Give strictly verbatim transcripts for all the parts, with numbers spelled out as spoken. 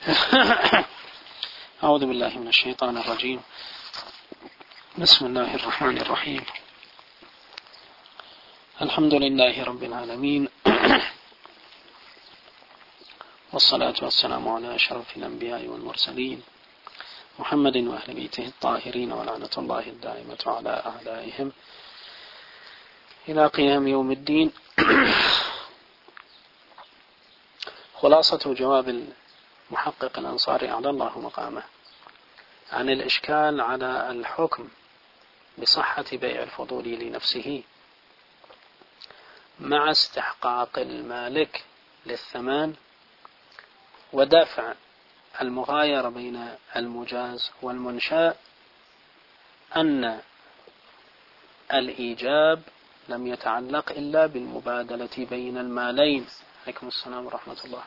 أعوذ بالله من الشيطان الرجيم. بسم الله الرحمن الرحيم. الحمد لله رب العالمين، والصلاة والسلام على أشرف الأنبياء والمرسلين محمد وأهل بيته الطاهرين، ولعنة الله الدائمة على أعدائهم إلى قيام يوم الدين. خلاصة جواب المحقق الأنصاري على الله مقامه عن الإشكال على الحكم بصحة بيع الفضول لنفسه مع استحقاق المالك للثمان ودفع المغايرة بين المجاز والمنشاء، أن الإيجاب لم يتعلق إلا بالمبادلة بين المالين. عليكم السلام ورحمة الله.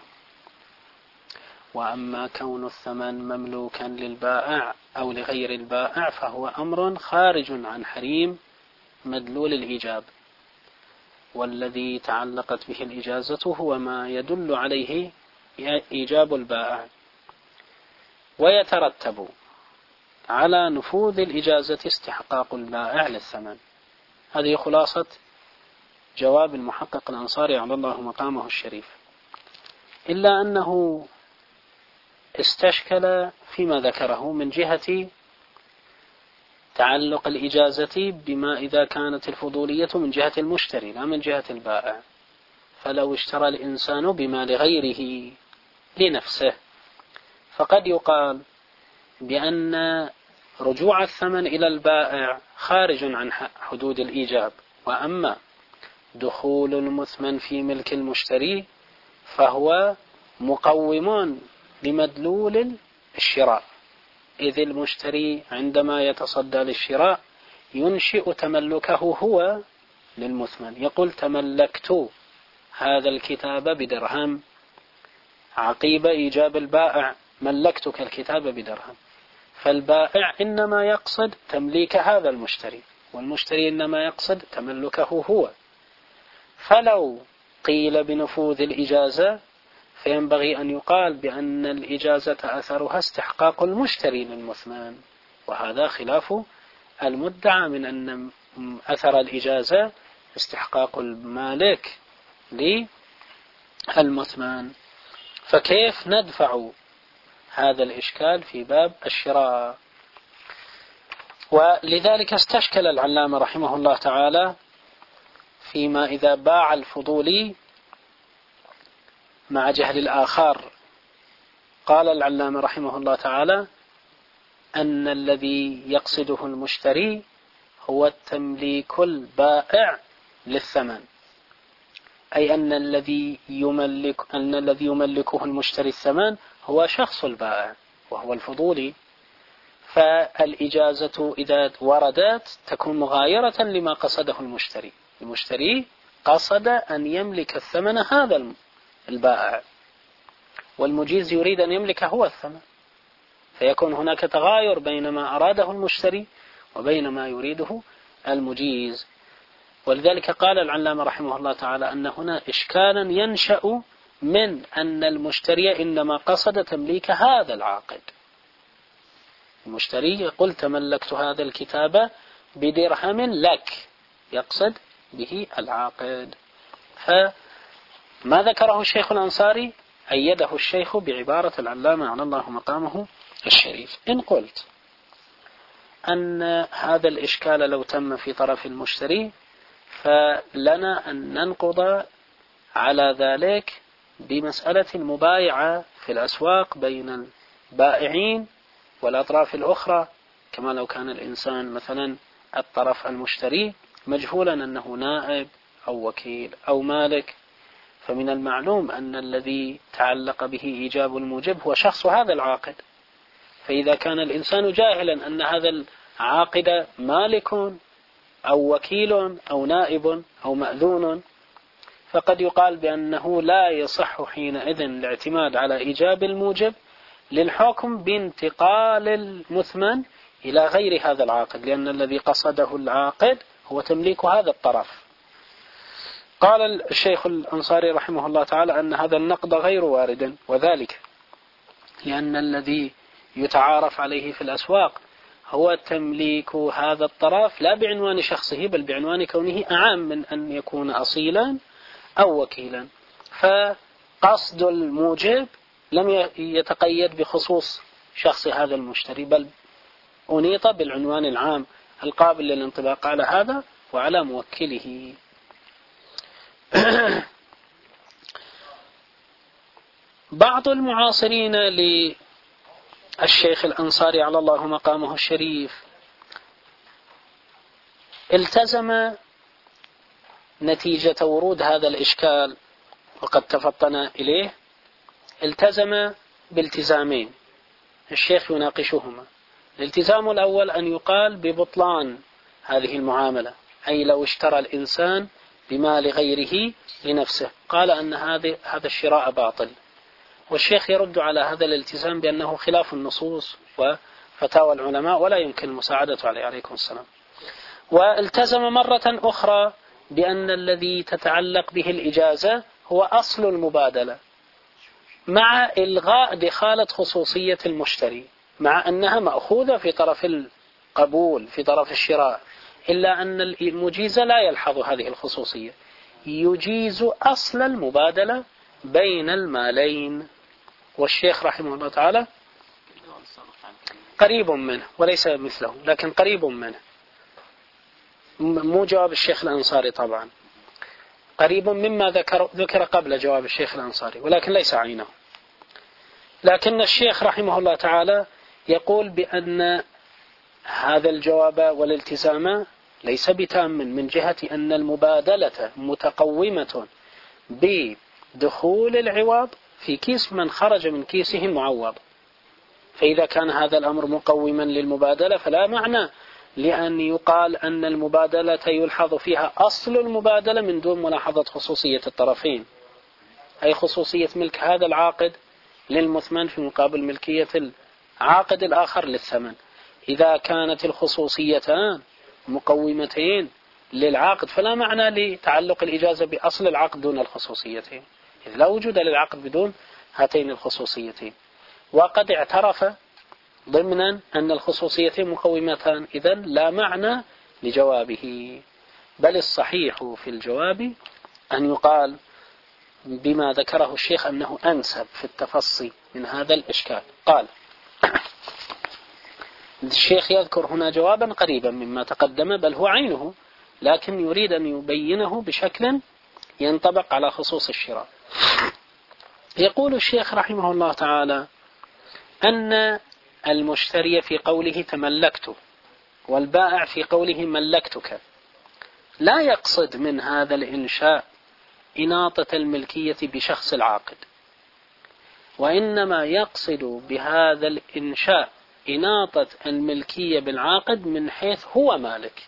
وأما كون الثمن مملوكا للبائع أو لغير البائع فهو أمر خارج عن حريم مدلول الإيجاب، والذي تعلقت به الإجازة هو ما يدل عليه إيجاب البائع، ويترتب على نفوذ الإجازة استحقاق البائع للثمن. هذه خلاصة جواب المحقق الأنصاري على الله مقامه الشريف، إلا أنه استشكل فيما ذكره من جهة تعلق الإجازة بما إذا كانت الفضولية من جهة المشتري لا من جهة البائع. فلو اشترى الإنسان بما لغيره لنفسه فقد يقال بأن رجوع الثمن إلى البائع خارج عن حدود الإيجاب، وأما دخول المثمن في ملك المشتري فهو مقوم لمدلول الشراء، إذ المشتري عندما يتصدى للشراء ينشئ تملكه هو للمثمن، يقول تملكت هذا الكتاب بدرهم، عقيب إيجاب البائع ملكتك الكتاب بدرهم. فالبائع إنما يقصد تمليك هذا المشتري، والمشتري إنما يقصد تملكه هو. فلو قيل بنفوذ الإجازة فينبغي أن يقال بأن الإجازة أثرها استحقاق المشتري للمثمن، وهذا خلاف المدعى من أن أثر الإجازة استحقاق المالك للمثمن. فكيف ندفع هذا الإشكال في باب الشراء؟ ولذلك استشكل العلامة رحمه الله تعالى فيما إذا باع الفضولي مع جهل الآخر. قال العلامة رحمه الله تعالى أن الذي يقصده المشتري هو التمليك البائع للثمن، أي أن الذي يملك أن الذي يملكه المشتري الثمن هو شخص البائع وهو الفضولي. فالإجازة إذا وردت تكون مغايرة لما قصده المشتري. المشتري قصد أن يملك الثمن هذا البائع، والمجيز يريد أن يملك هو الثمن، فيكون هناك تغاير بين ما أراده المشتري وبين ما يريده المجيز. ولذلك قال العلامة رحمه الله تعالى أن هنا إشكالا ينشأ من أن المشتري إنما قصد تمليك هذا العاقد. المشتري يقول تملكت هذا الكتاب بدرهم لك، يقصد به العاقد. فما ذكره الشيخ الأنصاري أيده الشيخ بعبارة العلامة على الله مقامه الشريف. إن قلت أن هذا الإشكال لو تم في طرف المشتري فلنا أن ننقض على ذلك بمسألة المبايعة في الأسواق بين البائعين والأطراف الأخرى، كما لو كان الإنسان مثلا الطرف المشتري مجهولا أنه نائب أو وكيل أو مالك، فمن المعلوم أن الذي تعلق به إيجاب الموجب هو شخص هذا العاقد. فإذا كان الإنسان جاهلا أن هذا العاقد مالك أو وكيل أو نائب أو مأذون، فقد يقال بأنه لا يصح حينئذ الاعتماد على إيجاب الموجب للحكم بانتقال المثمن إلى غير هذا العاقد، لأن الذي قصده العاقد هو تمليك هذا الطرف. قال الشيخ الأنصاري رحمه الله تعالى أن هذا النقد غير وارد، وذلك لأن الذي يتعارف عليه في الأسواق هو تمليك هذا الطرف لا بعنوان شخصه بل بعنوان كونه أعام من أن يكون أصيلا أو وكيلا. فقصد الموجب لم يتقيد بخصوص شخص هذا المشتري بل أنيط بالعنوان العام القابل للانطباق على هذا وعلى موكله. بعض المعاصرين للشيخ الأنصاري على الله مقامه الشريف التزم نتيجة ورود هذا الإشكال وقد تفطن إليه، التزم بالتزامين الشيخ يناقشهما. الالتزام الأول أن يقال ببطلان هذه المعاملة، أي لو اشترى الإنسان بمال غيره لنفسه قال أن هذا هذا الشراء باطل، والشيخ يرد على هذا الالتزام بأنه خلاف النصوص وفتاوى العلماء ولا يمكن المساعدة عليه عليكم السلام. والتزم مرة أخرى بأن الذي تتعلق به الإجازة هو أصل المبادلة مع إلغاء دخالة خصوصية المشتري، مع أنها مأخوذة في طرف القبول في طرف الشراء، إلا أن المجيز لا يلحظ هذه الخصوصية، يجيز أصل المبادلة بين المالين. والشيخ رحمه الله تعالى قريب منه وليس مثله لكن قريب منه، مو جواب الشيخ الأنصاري طبعا، قريب مما ذكر ذكر قبل جواب الشيخ الأنصاري ولكن ليس عينه. لكن الشيخ رحمه الله تعالى يقول بأن هذا الجواب والالتزام ليس بتام من جهة أن المبادلة متقومة بدخول العوض في كيس من خرج من كيسه المعوض، فإذا كان هذا الأمر مقوما للمبادلة فلا معنى لأن يقال أن المبادلة يلحظ فيها أصل المبادلة من دون ملاحظة خصوصية الطرفين، أي خصوصية ملك هذا العاقد للمثمن في مقابل ملكية العاقد الآخر للثمن. إذا كانت الخصوصيتان مقومتين للعقد فلا معنى لتعلق الإجازة بأصل العقد دون الخصوصيتين، إذ لا وجود للعقد بدون هاتين الخصوصيتين. وقد اعترف ضمنا أن الخصوصيتين مقومتان، إذن لا معنى لجوابه، بل الصحيح في الجواب أن يقال بما ذكره الشيخ أنه أنسب في التفصي من هذا الإشكال. قال الشيخ يذكر هنا جوابا قريبا مما تقدم بل هو عينه، لكن يريد أن يبينه بشكل ينطبق على خصوص الشراء. يقول الشيخ رحمه الله تعالى أن المشتري في قوله تملكت والبائع في قوله ملكتك لا يقصد من هذا الإنشاء إناطة الملكية بشخص العاقد، وإنما يقصد بهذا الإنشاء إناطة الملكية بالعاقد من حيث هو مالك.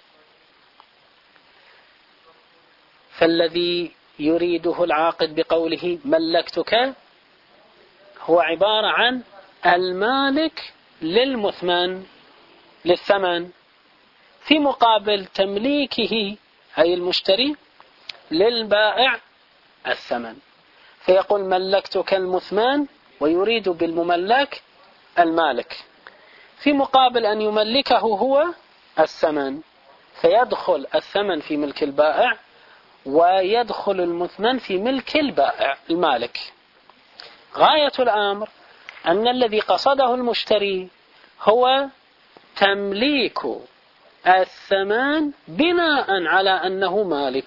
فالذي يريده العاقد بقوله ملكتك هو عبارة عن المالك للمثمن للثمن في مقابل تمليكه أي المشتري للبائع الثمن، فيقول ملكتك المثمن ويريد بالمملك المالك في مقابل أن يملكه هو الثمن، فيدخل الثمن في ملك البائع ويدخل المثمن في ملك البائع المالك. غاية الأمر أن الذي قصده المشتري هو تمليك الثمن بناء على أنه مالك،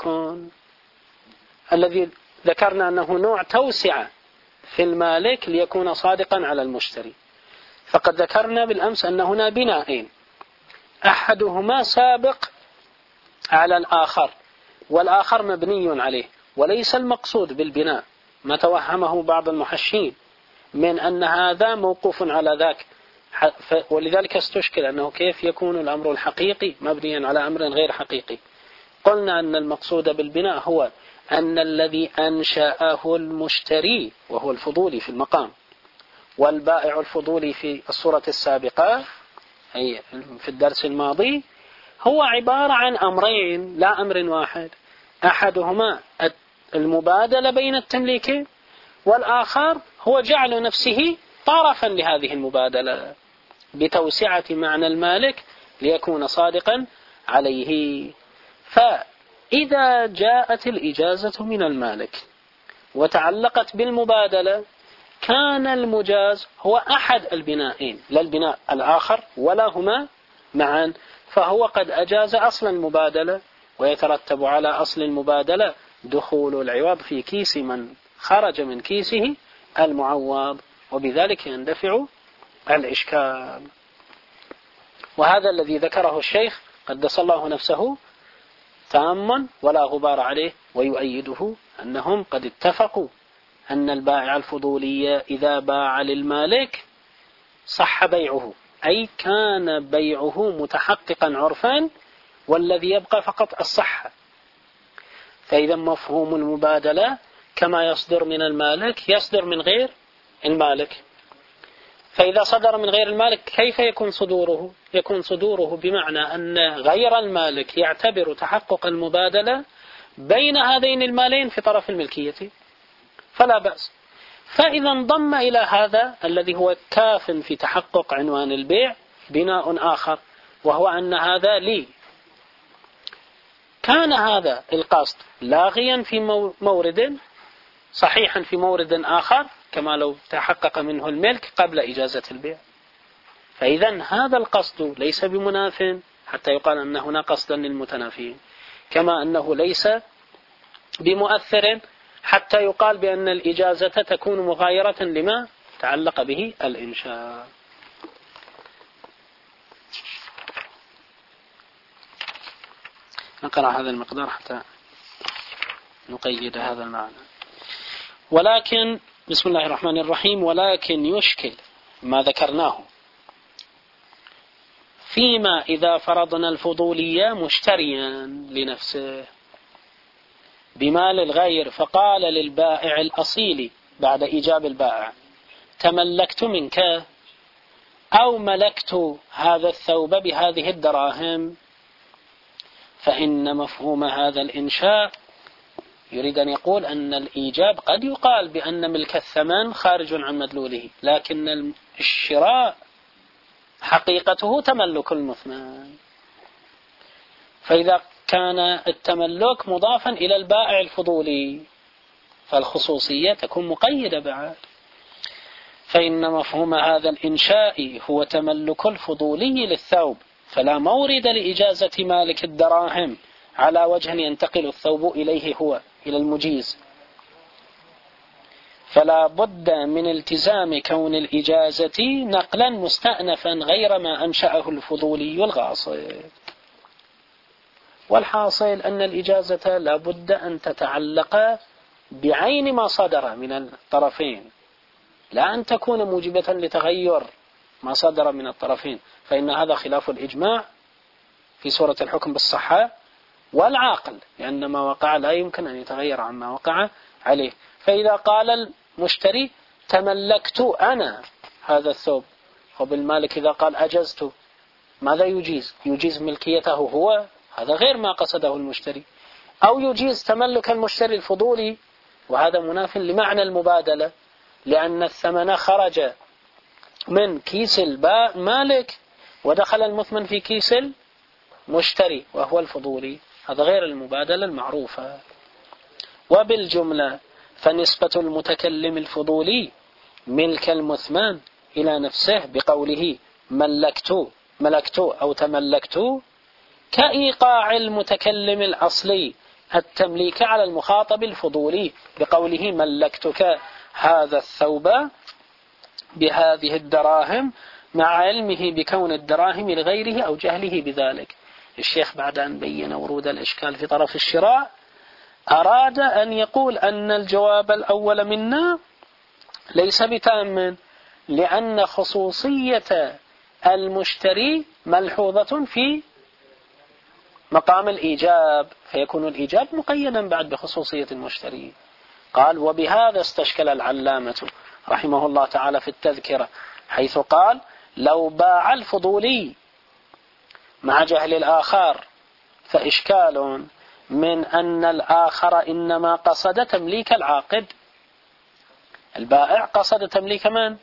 الذي ذكرنا أنه نوع توسعة في المالك ليكون صادقا على المشتري. فقد ذكرنا بالأمس أن هنا بنائين، أحدهما سابق على الآخر والآخر مبني عليه، وليس المقصود بالبناء ما توهمه بعض المحشين من أن هذا موقوف على ذاك، ولذلك استشكل أنه كيف يكون الأمر الحقيقي مبنيا على أمر غير حقيقي. قلنا أن المقصود بالبناء هو أن الذي أنشأه المشتري وهو الفضولي في المقام والبائع الفضولي في الصورة السابقة أي في الدرس الماضي هو عبارة عن أمرين لا أمر واحد، أحدهما المبادلة بين التمليكين والآخر هو جعل نفسه طرفا لهذه المبادلة بتوسعة معنى المالك ليكون صادقا عليه. فإذا جاءت الإجازة من المالك وتعلقت بالمبادلة كان المجاز هو أحد البنائين لا البناء الآخر ولا هما معا، فهو قد أجاز أصل المبادلة، ويترتب على أصل المبادلة دخول العوض في كيس من خرج من كيسه المعوض، وبذلك يندفع الإشكال. وهذا الذي ذكره الشيخ قدس الله نفسه تاما ولا غبار عليه، ويؤيده أنهم قد اتفقوا أن البائع الفضولي إذا باع للمالك صح بيعه، أي كان بيعه متحققا عرفا، والذي يبقى فقط الصحة. فإذا مفهوم المبادلة كما يصدر من المالك يصدر من غير المالك، فإذا صدر من غير المالك كيف يكون صدوره؟ يكون صدوره بمعنى أن غير المالك يعتبر تحقق المبادلة بين هذين المالين في طرف الملكية، فلا بأس. فإذا انضم إلى هذا الذي هو كاف في تحقق عنوان البيع بناء آخر، وهو أن هذا لي، كان هذا القصد لاغيا في مورد صحيحا في مورد آخر كما لو تحقق منه الملك قبل إجازة البيع. فإذا هذا القصد ليس بمناف حتى يقال أن هنا قصدا للمتنافين، كما أنه ليس بمؤثر حتى يقال بأن الإجازة تكون مغايرة لما تعلق به الإنشاء. نقرأ هذا المقدار حتى نقيد هذا المعنى. ولكن بسم الله الرحمن الرحيم ولكن يشكل ما ذكرناه فيما إذا فرضنا الفضولية مشتريا لنفسه بمال الغير فقال للبائع الأصيل بعد إيجاب البائع تملكت منك أو ملكت هذا الثوب بهذه الدراهم، فإن مفهوم هذا الإنشاء يريد أن يقول أن الإيجاب قد يقال بأن ملك الثمن خارج عن مدلوله، لكن الشراء حقيقته تملك المثمن. فإذا كان التملك مضافا إلى البائع الفضولي فالخصوصية تكون مقيدة بعد. فإن مفهوم هذا الإنشاء هو تملك الفضولي للثوب، فلا مورد لإجازة مالك الدراهم على وجه ينتقل الثوب إليه هو إلى المجيز، فلا بد من التزام كون الإجازة نقلا مستأنفا غير ما أنشأه الفضولي الغاصب. والحاصل أن الإجازة لا بد أن تتعلق بعين ما صدر من الطرفين، لا أن تكون موجبة لتغير ما صدر من الطرفين، فإن هذا خلاف الإجماع في سورة الحكم بالصحة والعاقل، لأن ما وقع لا يمكن أن يتغير عما وقع عليه. فإذا قال المشتري تملكت أنا هذا الثوب، وبالمالك إذا قال أجزت، ماذا يجيز؟ يجيز ملكيته هو، هذا غير ما قصده المشتري، أو يجيز تملك المشتري الفضولي، وهذا مناف لمعنى المبادلة، لأن الثمن خرج من كيس المالك ودخل المثمن في كيس المشتري وهو الفضولي، هذا غير المبادلة المعروفة. وبالجملة فنسبة المتكلم الفضولي ملك المثمن إلى نفسه بقوله ملكت ملكت أو تملكت كإيقاع المتكلم الأصلي التمليك على المخاطب الفضولي بقوله ملكتك هذا الثوب بهذه الدراهم، مع علمه بكون الدراهم لغيره أو جهله بذلك. الشيخ بعد أن بين ورود الإشكال في طرف الشراء أراد أن يقول أن الجواب الأول منا ليس بتام، لأن خصوصية المشتري ملحوظة في مقام الإيجاب، فيكون الإيجاب مقيدا بعد بخصوصية المشتري. قال وبهذا استشكل العلامة رحمه الله تعالى في التذكرة، حيث قال لو باع الفضولي مع جهل الآخر فإشكال من أن الآخر إنما قصد تمليك العاقد. البائع قصد تمليك من؟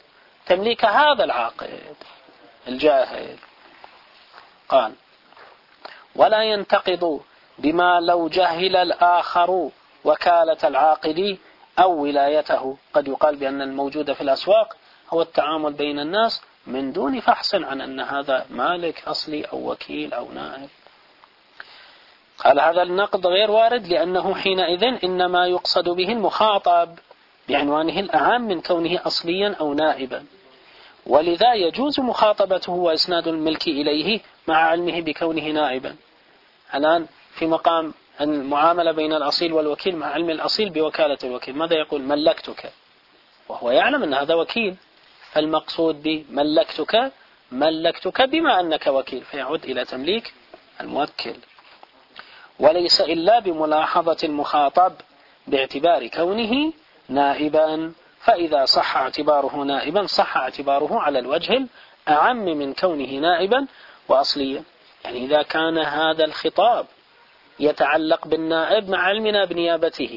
تمليك هذا العاقد الجاهل. قال: ولا ينتقض بما لو جهل الآخر وكالة العاقد أو ولايته. قد يقال بأن الموجود في الأسواق هو التعامل بين الناس من دون فحص عن أن هذا مالك أصلي أو وكيل أو نائب. قال: هذا النقد غير وارد، لأنه حينئذ إنما يقصد به المخاطب بعنوانه الأعم من كونه أصليا أو نائبا، ولذا يجوز مخاطبته وإسناد الملك إليه مع علمه بكونه نائبا. الآن في مقام المعاملة بين الأصيل والوكيل مع علم الأصيل بوكالة الوكيل، ماذا يقول؟ ملكتك، وهو يعلم أن هذا وكيل. فالمقصود بملكتك ملكتك بما أنك وكيل، فيعود إلى تمليك الموكل، وليس إلا بملاحظة المخاطب باعتبار كونه نائبا. فإذا صح اعتباره نائبا صح اعتباره على الوجه الأعم من كونه نائبا وأصليا. يعني إذا كان هذا الخطاب يتعلق بالنائب مع علمنا بنيابته،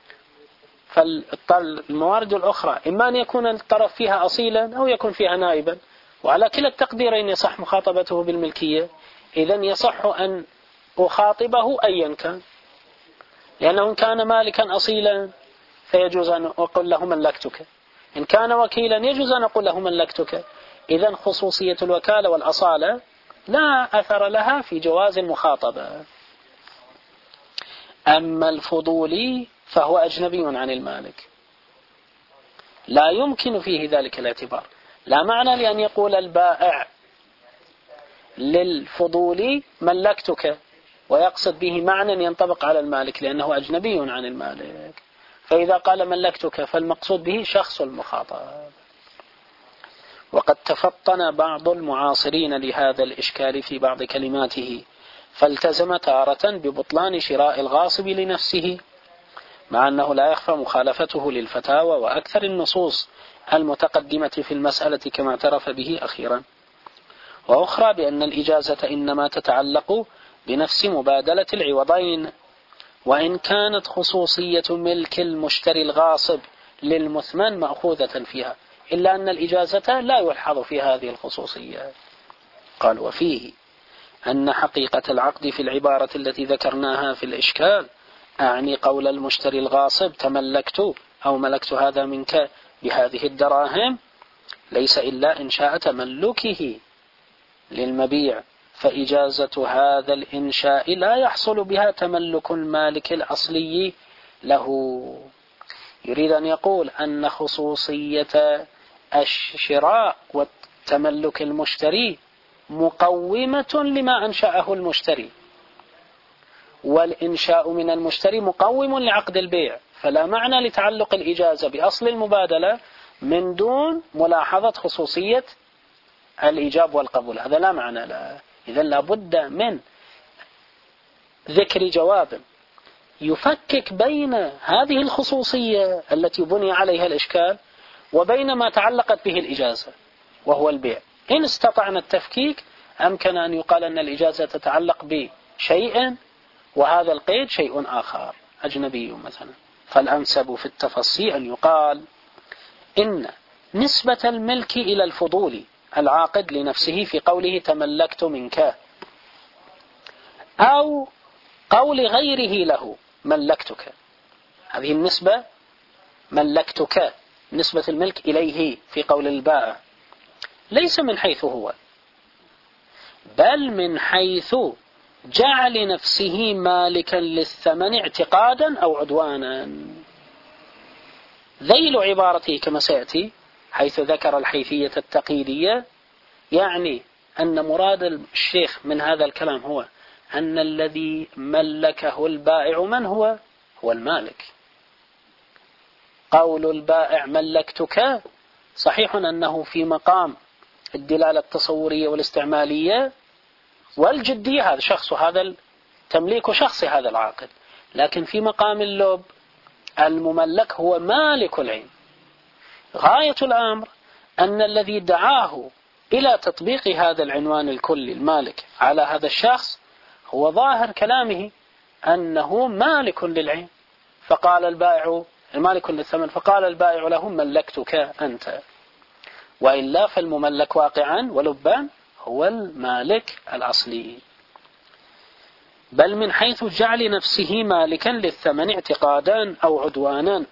فالموارد الأخرى إما أن يكون الطرف فيها أصيلا أو يكون فيها نائبا، وعلى كلا التقديرين يصح مخاطبته بالملكية. إذن يصح أن أخاطبه أيا كان، لأنه إن كان مالكا أصيلا فيجوز أن أقول له ملكتك، إن كان وكيلا يجوز أن أقول له ملكتك. إذن خصوصية الوكالة والأصالة لا أثر لها في جواز المخاطبة. أما الفضولي فهو أجنبي عن المالك، لا يمكن فيه ذلك الاعتبار. لا معنى لأن يقول البائع للفضولي ملكتك ويقصد به معنى ينطبق على المالك، لأنه أجنبي عن المالك. فإذا قال ملكتك فالمقصود به شخص المخاطب. وقد تفطن بعض المعاصرين لهذا الإشكال في بعض كلماته، فالتزم تارة ببطلان شراء الغاصب لنفسه، مع أنه لا يخفى مخالفته للفتاوى وأكثر النصوص المتقدمة في المسألة كما اعترف به أخيرا. وأخرى بأن الإجازة إنما تتعلق بنفس مبادلة العوضين، وإن كانت خصوصية ملك المشتري الغاصب للمثمن مأخوذة فيها، إلا أن الإجازة لا يلحظ في هذه الخصوصية. قال: وفيه أن حقيقة العقد في العبارة التي ذكرناها في الإشكال، أعني قول المشتري الغاصب تملكت أو ملكت هذا منك بهذه الدراهم، ليس إلا إنشاء تملكه للمبيع، فإجازة هذا الإنشاء لا يحصل بها تملك المالك الأصلي له. يريد أن يقول أن خصوصية الشراء والتملك المشتري مقومة لما أنشأه المشتري، والإنشاء من المشتري مقوم لعقد البيع، فلا معنى لتعلق الإجازة بأصل المبادلة من دون ملاحظة خصوصية الإيجاب والقبول. هذا لا معنى له. إذن لابد من ذكر جواب يفكك بين هذه الخصوصية التي بني عليها الإشكال وبين ما تعلقت به الإجازة وهو البيع. إن استطعنا التفكيك أمكن أن يقال أن الإجازة تتعلق بشيء وهذا القيد شيء آخر أجنبي مثلا. فالأنسب في التفصيل أن يقال إن نسبة الملك إلى الفضول العاقد لنفسه في قوله تملكت منك، أو قول غيره له ملكتك، هذه النسبة ملكتك نسبة الملك إليه في قول البائع ليس من حيث هو، بل من حيث جعل نفسه مالكا للثمن اعتقادا أو عدوانا. ذيل عبارته كما سيأتي حيث ذكر الحيثية التقييدية، يعني أن مراد الشيخ من هذا الكلام هو أن الذي ملكه البائع من هو؟ هو المالك. قول البائع ملكتك صحيح أنه في مقام الدلالة التصورية والاستعمالية والجدية، هذا شخص هذا تمليك شخص هذا العاقد، لكن في مقام اللب المملك هو مالك العين. غاية الأمر أن الذي دعاه إلى تطبيق هذا العنوان الكلي المالك على هذا الشخص هو ظاهر كلامه أنه مالك للعين، فقال البائع المالك للثمن، فقال البائع له ملكتك أنت. وإلا فالمملك واقعا ولبان هو المالك الأصلي. بل من حيث جعل نفسه مالكا للثمن اعتقادا أو عدوانا.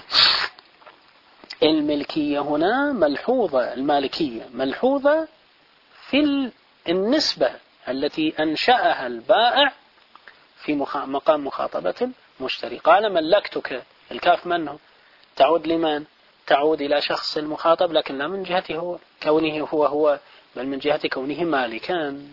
الملكية هنا ملحوظة، المالكية ملحوظة في النسبة التي أنشأها البائع في مقام مخاطبة المشتري. قال ملكتك، الكاف منه تعود لمن؟ تعود إلى شخص المخاطب، لكن لا من جهته هو كونه هو هو، بل من جهة كونه مالكا.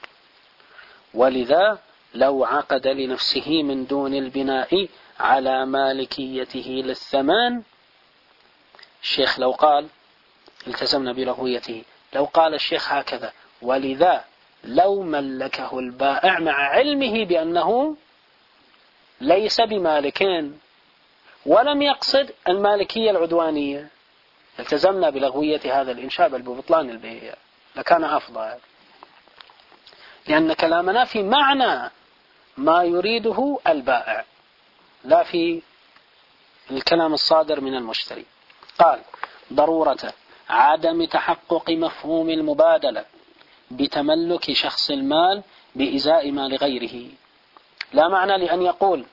ولذا لو عقد لنفسه من دون البناء على مالكيته للثمن، الشيخ لو قال التزمنا بلغويته، لو قال الشيخ هكذا: ولذا لو ملكه البائع مع علمه بأنه ليس بمالكين ولم يقصد المالكية العدوانية، التزمنا بلغوية هذا الإنشاء بل ببطلان البيع، لكان أفضل، لأن كلامنا في معنى ما يريده البائع لا في الكلام الصادر من المشتري. قال: ضرورة عدم تحقق مفهوم المبادلة بتملك شخص المال بإزاء مال غيره. لا معنى لأن يقول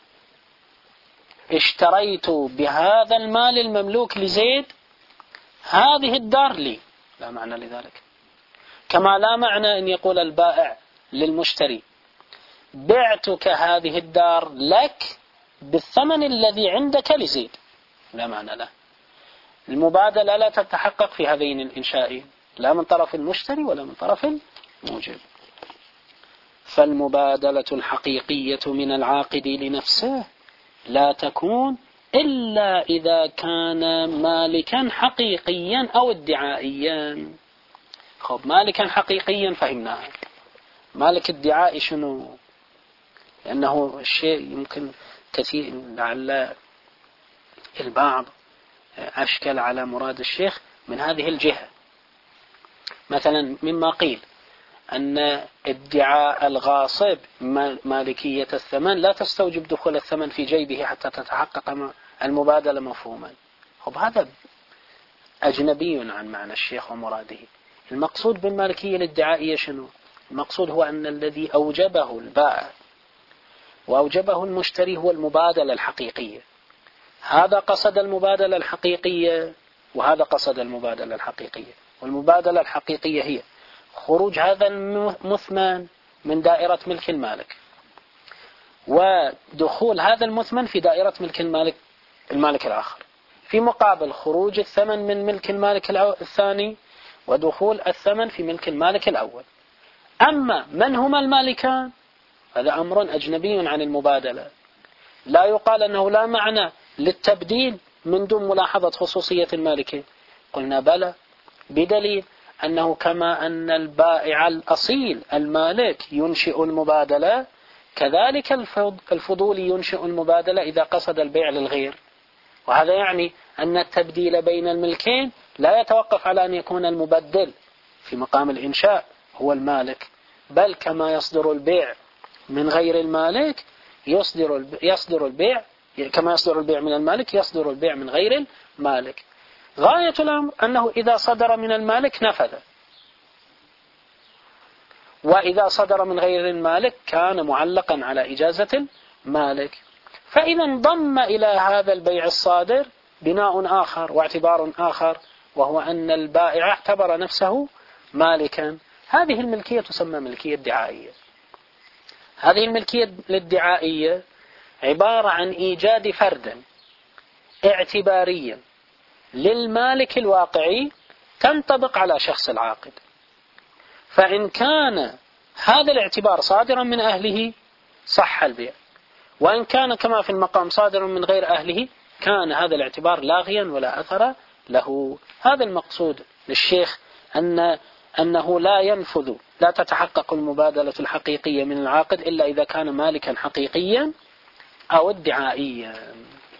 اشتريت بهذا المال المملوك لزيد هذه الدار لي، لا معنى لذلك. كما لا معنى أن يقول البائع للمشتري بعتك هذه الدار لك بالثمن الذي عندك لزيد، لا معنى له. المبادلة لا تتحقق في هذين الإنشائين، لا من طرف المشتري ولا من طرف الموجب. فالمبادلة الحقيقية من العاقد لنفسه لا تكون إلا إذا كان مالكا حقيقيا أو ادعائيا. خب، مالكا حقيقيا فهمناه، مالك ادعائي شنو؟ لأنه الشيء يمكن كثير لعل البعض أشكل على مراد الشيخ من هذه الجهة. مثلا مما قيل أن ادعاء الغاصب مالكية الثمن لا تستوجب دخول الثمن في جيبه حتى تتحقق المبادلة مفهوما. خب، هذا أجنبي عن معنى الشيخ ومراده. المقصود بالمالكية الادعائية شنو؟ المقصود هو أن الذي أوجبه البائع وأوجبه المشتري هو المبادلة الحقيقية. هذا قصد المبادلة الحقيقية وهذا قصد المبادلة الحقيقية، والمبادلة الحقيقية هي خروج هذا المثمن من دائرة ملك المالك ودخول هذا المثمن في دائرة ملك المالك المالك الآخر، في مقابل خروج الثمن من ملك المالك الثاني ودخول الثمن في ملك المالك الأول. أما من هما المالكان هذا أمر أجنبي عن المبادلة. لا يقال أنه لا معنى للتبديل من دون ملاحظة خصوصية المالكين. قلنا بلى، بدليل أنه كما أن البائع الأصيل المالك ينشئ المبادلة، كذلك الفضول ينشئ المبادلة إذا قصد البيع للغير. وهذا يعني أن التبديل بين الملكين لا يتوقف على أن يكون المبدل في مقام الإنشاء هو المالك، بل كما يصدر البيع من غير المالك يصدر يصدر البيع كما يصدر البيع من المالك يصدر البيع من غير المالك. غاية الأمر أنه إذا صدر من المالك نفذ، وإذا صدر من غير المالك كان معلقا على إجازة المالك. فإذا انضم إلى هذا البيع الصادر بناء آخر واعتبار آخر، وهو أن البائع اعتبر نفسه مالكا. هذه الملكية تسمى ملكية ادعائية. هذه الملكية الادعائية عبارة عن إيجاد فرد اعتباريا للمالك الواقعي تنطبق على شخص العاقد. فإن كان هذا الاعتبار صادرا من أهله صح البيع، وإن كان كما في المقام صادرا من غير أهله كان هذا الاعتبار لاغيا ولا أثر له. هذا المقصود للشيخ، أن أنه لا ينفذ لا تتحقق المبادلة الحقيقية من العاقد إلا إذا كان مالكا حقيقيا أو ادعائيا.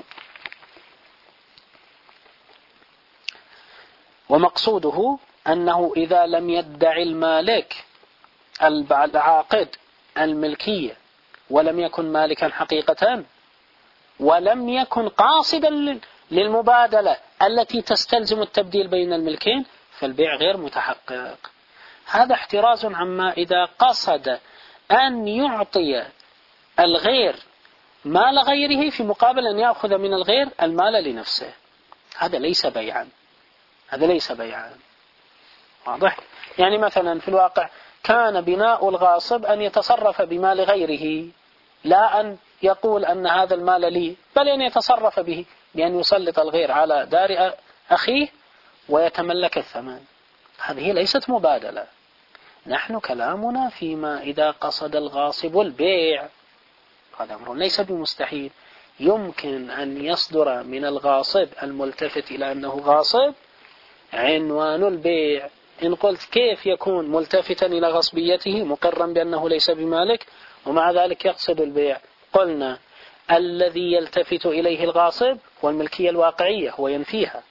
ومقصوده أنه إذا لم يدعي المالك العاقد الملكية ولم يكن مالكا حقيقة ولم يكن قاصدا للمبادلة التي تستلزم التبديل بين الملكين، فالبيع غير متحقق. هذا احتراز عما إذا قصد أن يعطي الغير مال غيره في مقابل أن يأخذ من الغير المال لنفسه. هذا ليس بيعا، هذا ليس بيعا. واضح؟ يعني مثلا في الواقع كان بناء الغاصب أن يتصرف بمال غيره، لا أن يقول أن هذا المال لي، بل أن يتصرف به بأن يسلط الغير على دار أخيه ويتملك الثمن. هذه ليست مبادلة. نحن كلامنا فيما إذا قصد الغاصب البيع، هذا أمر ليس بمستحيل. يمكن أن يصدر من الغاصب الملتفت إلى أنه غاصب عنوان البيع. إن قلت كيف يكون ملتفتا إلى غصبيته مقرا بأنه ليس بمالك ومع ذلك يقصد البيع؟ قلنا الذي يلتفت إليه الغاصب هو الملكية الواقعية، هو ينفيها،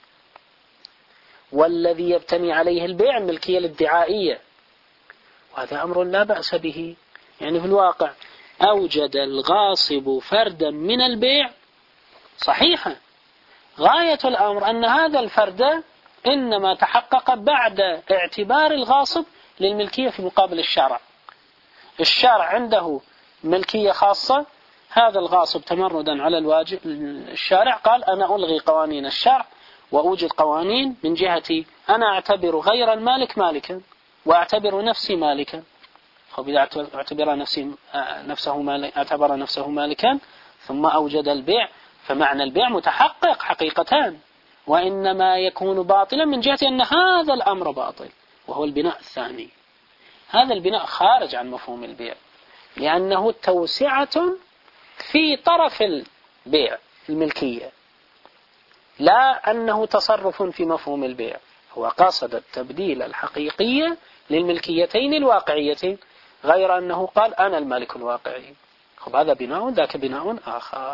والذي يبتني عليه البيع الملكية الادعائية، وهذا أمر لا بأس به. يعني في الواقع أوجد الغاصب فردا من البيع صحيحا، غاية الأمر أن هذا الفرد إنما تحقق بعد اعتبار الغاصب للملكية في مقابل الشرع. الشرع عنده ملكية خاصة، هذا الغاصب تمردا على الواجب الشارع قال أنا ألغي قوانين الشرع وأوجد قوانين من جهتي، أنا أعتبر غير المالك مالكا وأعتبر نفسي مالكا. فإذا اعتبر نفسي نفسه مالك اعتبر نفسه مالكا ثم أوجد البيع، فمعنى البيع متحقق حقيقتان، وإنما يكون باطلا من جهة أن هذا الأمر باطل، وهو البناء الثاني. هذا البناء خارج عن مفهوم البيع، لأنه توسعة في طرف البيع الملكية، لا أنه تصرف في مفهوم البيع. هو قصد التبديل الحقيقي للملكيتين الواقعيتين، غير أنه قال أنا المالك الواقعي. خب هذا بناء، ذاك بناء آخر.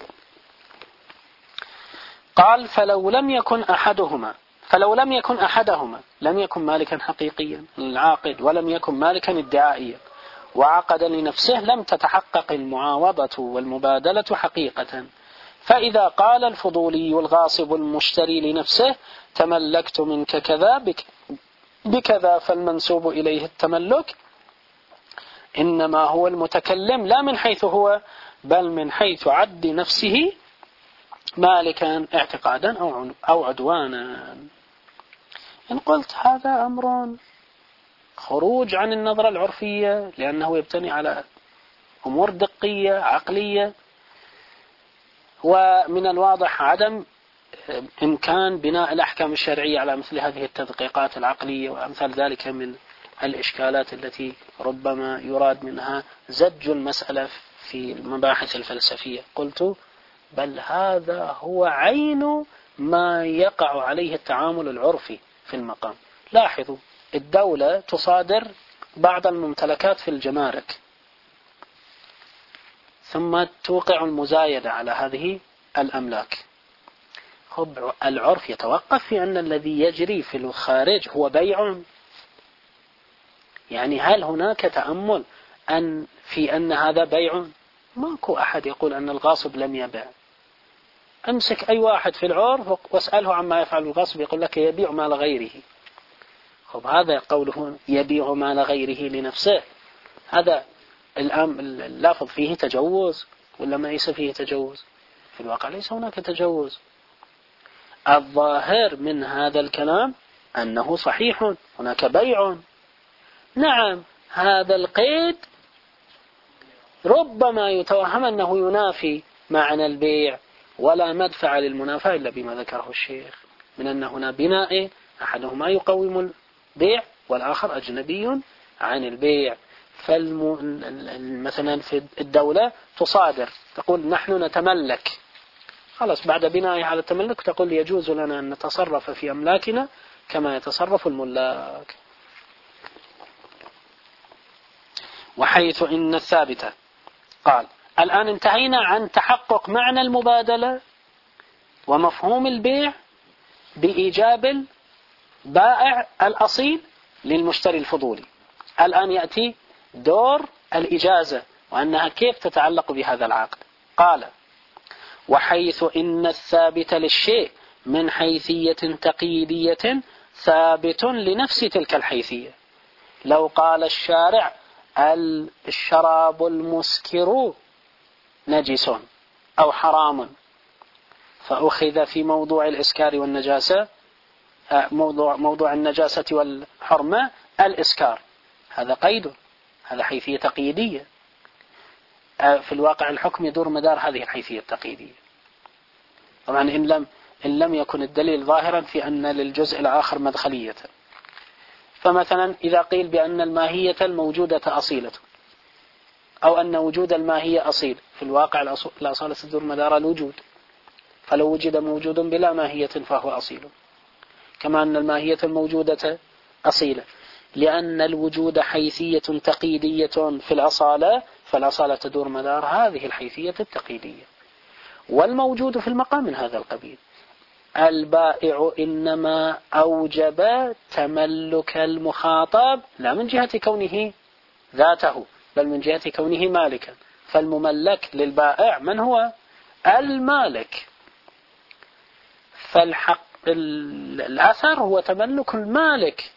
قال فلو لم يكن أحدهما فلو لم يكن أحدهما لم يكن مالكا حقيقيا العاقد، ولم يكن مالكا ادعائيا، وعقد لنفسه، لم تتحقق المعاوضة والمبادلة حقيقة. فإذا قال الفضولي الغاصب المشتري لنفسه تملكت منك كذا بك بكذا، فالمنسوب إليه التملك إنما هو المتكلم لا من حيث هو، بل من حيث عد نفسه مالكا اعتقادا أو عدوانا. إن قلت هذا أمر خروج عن النظرة العرفية، لأنه يبتني على أمور دقية عقلية، ومن الواضح عدم إمكان بناء الأحكام الشرعية على مثل هذه التدقيقات العقلية وأمثال ذلك من الإشكالات التي ربما يراد منها زج المسألة في المباحث الفلسفية. قلت بل هذا هو عين ما يقع عليه التعامل العرفي في المقام. لاحظوا الدولة تصادر بعض الممتلكات في الجمارك ثم توقع المزايدة على هذه الأملاك. خب العرف يتوقف في أن الذي يجري في الخارج هو بيع، يعني هل هناك تأمل أن في أن هذا بيع؟ ماكو أحد يقول أن الغاصب لم يبيع. أمسك أي واحد في العرف واسأله عما يفعل الغاصب يقول لك يبيع مال غيره. خب هذا قوله يبيع مال غيره لنفسه، هذا الآن اللافظ فيه تجوز ولا ما ليس فيه تجوز؟ في الواقع ليس هناك تجوز. الظاهر من هذا الكلام أنه صحيح، هناك بيع. نعم هذا القيد ربما يتوهم أنه ينافي معنى البيع، ولا مدفع للمنافاة إلا بما ذكره الشيخ من أن هنا بناء أحدهما يقوم البيع والآخر أجنبي عن البيع. فمثلا في الدولة تصادر تقول نحن نتملك، خلاص بعد بناء على التملك تقول يجوز لنا أن نتصرف في أملاكنا كما يتصرف الملاك. وحيث إن الثابتة قال الآن انتهينا عن تحقق معنى المبادلة ومفهوم البيع بإيجاب البائع الأصيل للمشتري الفضولي. الآن يأتي دور الإجازة وأنها كيف تتعلق بهذا العقد. قال وحيث إن الثابت للشيء من حيثية تقييدية ثابت لنفس تلك الحيثية. لو قال الشارع الشراب المسكر نجس أو حرام، فأخذ في موضوع الإسكار والنجاسة موضوع, موضوع النجاسة والحرمة الإسكار، هذا قيد، هذا حيثية تقييدية. في الواقع الحكم يدور مدار هذه الحيثية التقييدية. طبعا إن لم, إن لم يكن الدليل ظاهرا في أن للجزء الآخر مدخلية. فمثلا إذا قيل بأن الماهية الموجودة أصيلة، أو أن وجود الماهية أصيل، في الواقع الأصالة تدور مدار الوجود، فلو وجد موجود بلا ماهية فهو أصيل، كما أن الماهية الموجودة أصيلة، لأن الوجود حيثية تقييدية في الأصالة، فالأصالة تدور مدار هذه الحيثية التقييدية. والموجود في المقام من هذا القبيل. البائع إنما أوجب تملك المخاطب لا من جهة كونه ذاته، بل من جهة كونه مالكا، فالمملك للبائع من هو؟ المالك. فالحق الأثر هو تملك المالك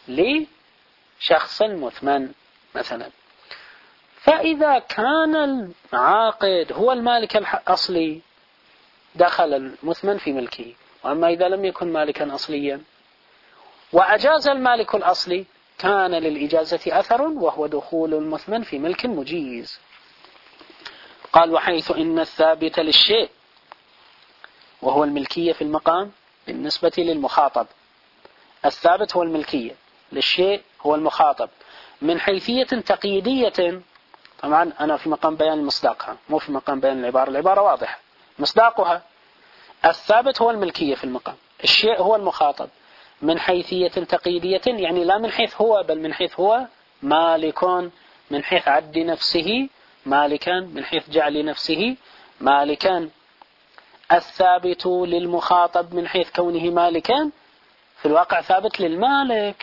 لشخص مثمن مثلا. فإذا كان العاقد هو المالك الأصلي دخل المثمن في ملكه، وأما إذا لم يكن مالكا أصليا وأجاز المالك الأصلي كان للإجازة أثر، وهو دخول المثمن في ملك مجيز. قال وحيث إن الثابت للشيء وهو الملكية في المقام بالنسبة للمخاطب، الثابت هو الملكية، للشيء هو المخاطب، من حيثية تقييدية. طبعا أنا في مقام بيان مصداقها، مو في مقام بيان العبارة، العبارة واضحة مصداقها. الثابت هو الملكية في المقام، الشيء هو المخاطب، من حيثية تقييدية، يعني لا من حيث هو، بل من حيث هو مالك، من حيث عد نفسه مالكا، من حيث جعل نفسه مالكا. الثابت للمخاطب من حيث كونه مالكا في الواقع ثابت للمالك،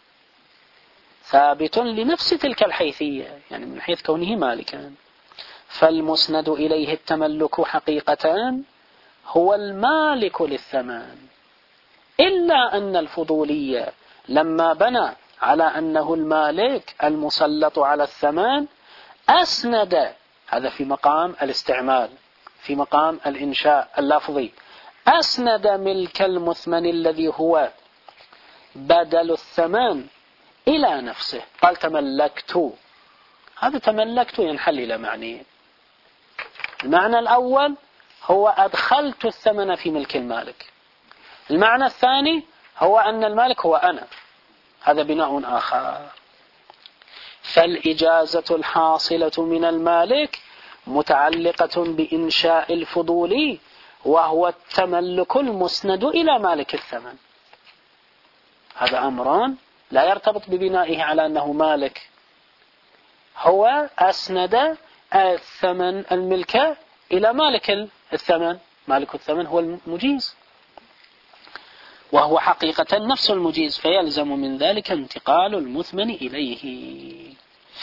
ثابت لنفس تلك الحيثية، يعني من حيث كونه مالكا. فالمسند إليه التملك حقيقة هو المالك للثمن، إلا أن الفضولية لما بنى على أنه المالك المسلط على الثمن أسند، هذا في مقام الاستعمال، في مقام الإنشاء اللفظي، أسند ملك المثمن الذي هو بدل الثمن إلى نفسه. قال تملكت، هذا تملكت ينحل إلى معنيين. المعنى الأول هو أدخلت الثمن في ملك المالك، المعنى الثاني هو أن المالك هو أنا، هذا بناء آخر. فالإجازة الحاصلة من المالك متعلقة بإنشاء الفضولي، وهو التملك المسند إلى مالك الثمن. هذا أمران لا يرتبط ببنائه على أنه مالك، هو أسند الثمن الملك إلى مالك الثمن، مالك الثمن هو المجيز، وهو حقيقة نفس المجيز، فيلزم من ذلك انتقال المثمن إليه.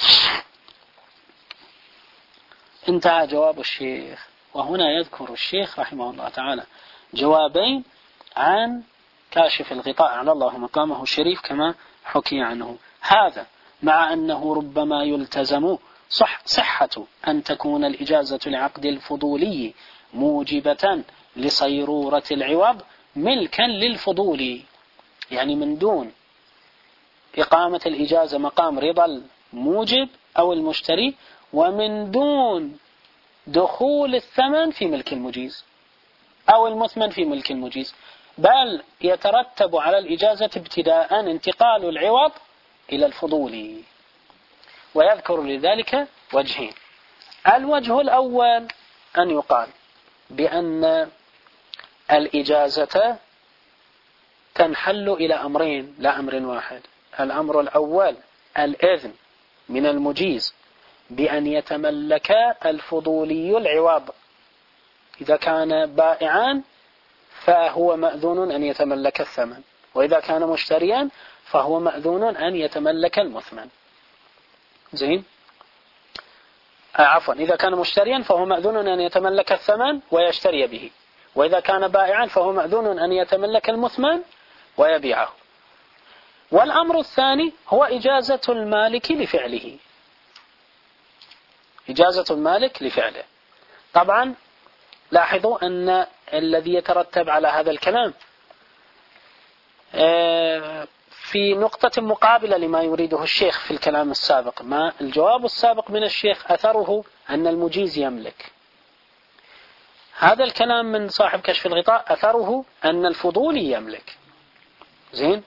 انتهى جواب الشيخ. وهنا يذكر الشيخ رحمه الله تعالى جوابين عن كاشف الغطاء على الله مقامه الشريف كما حكي عنه. هذا مع أنه ربما يلتزم صح صحة أن تكون الإجازة لعقد الفضولي موجبة لصيرورة العوض ملكا للفضولي، يعني من دون إقامة الإجازة مقام رضا الموجب أو المشتري، ومن دون دخول الثمن في ملك المجيز أو المثمن في ملك المجيز، بل يترتب على الإجازة ابتداء انتقال العوض إلى الفضولي. ويذكر لذلك وجهين. الوجه الأول أن يقال بأن الإجازة تنحل إلى أمرين لا أمر واحد. الأمر الأول الإذن من المجيز بأن يتملك الفضولي العوض، إذا كان بائعا فهو مأذون أن يتملك الثمن، وإذا كان مشتريا فهو مأذون أن يتملك المثمن. زين؟ آه عفوا، إذا كان مشتريا فهو مأذون أن يتملك الثمن ويشتري به، وإذا كان بائعا فهو مأذون أن يتملك المثمن ويبيعه. والأمر الثاني هو إجازة المالك لفعله، إجازة المالك لفعله. طبعا لاحظوا أن الذي يترتب على هذا الكلام في نقطة مقابلة لما يريده الشيخ في الكلام السابق. ما الجواب السابق من الشيخ أثره أن المجيز يملك، هذا الكلام من صاحب كشف الغطاء أثره أن الفضولي يملك. زين.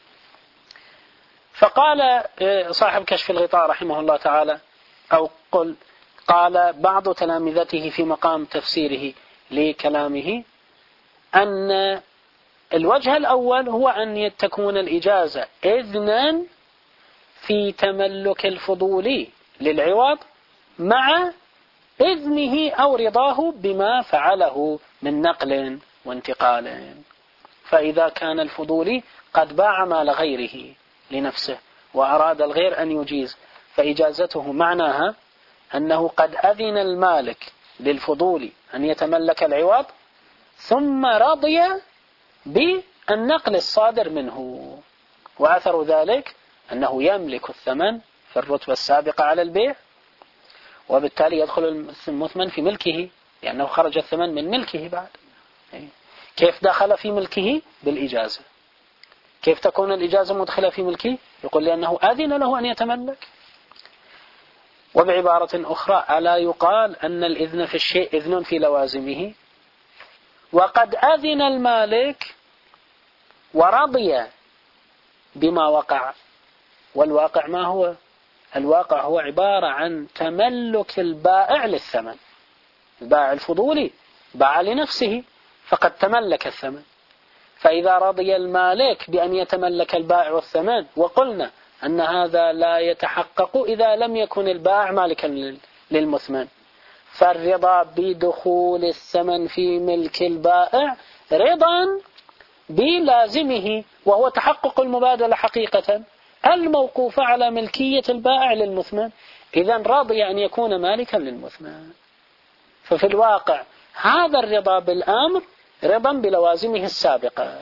فقال صاحب كشف الغطاء رحمه الله تعالى، أو قل قال بعض تلامذته في مقام تفسيره لكلامه، أن الوجه الأول هو أن تكون الإجازة إذنا في تملك الفضولي للعوض مع إذنه أو رضاه بما فعله من نقل وانتقال. فإذا كان الفضولي قد باع مال غيره لنفسه وأراد الغير أن يجيز، فإجازته معناها أنه قد أذن المالك للفضولي أن يتملك العوض ثم رضي بالنقل الصادر منه، وأثر ذلك أنه يملك الثمن في الرتبة السابقة على البيع، وبالتالي يدخل المثمن في ملكه لأنه خرج الثمن من ملكه بعد. كيف دخل في ملكه؟ بالإجازة. كيف تكون الإجازة مدخلة في ملكه؟ يقول لأنه أذن له أن يتملك. وبعبارة أخرى، ألا يقال أن الإذن في الشيء إذن في لوازمه؟ وقد أذن المالك ورضي بما وقع، والواقع ما هو؟ الواقع هو عبارة عن تملك البائع للثمن. البائع الفضولي باع لنفسه فقد تملك الثمن، فإذا رضي المالك بأن يتملك البائع الثمن، وقلنا أن هذا لا يتحقق إذا لم يكن البائع مالكا للمثمن، فالرضا بدخول الثمن في ملك البائع رضا بلازمه، وهو تحقق المبادلة حقيقة الموقوفة على ملكية البائع للمثمن، إذن راضي أن يكون مالكا للمثمن. ففي الواقع هذا الرضا بالأمر رضا بلوازمه السابقة.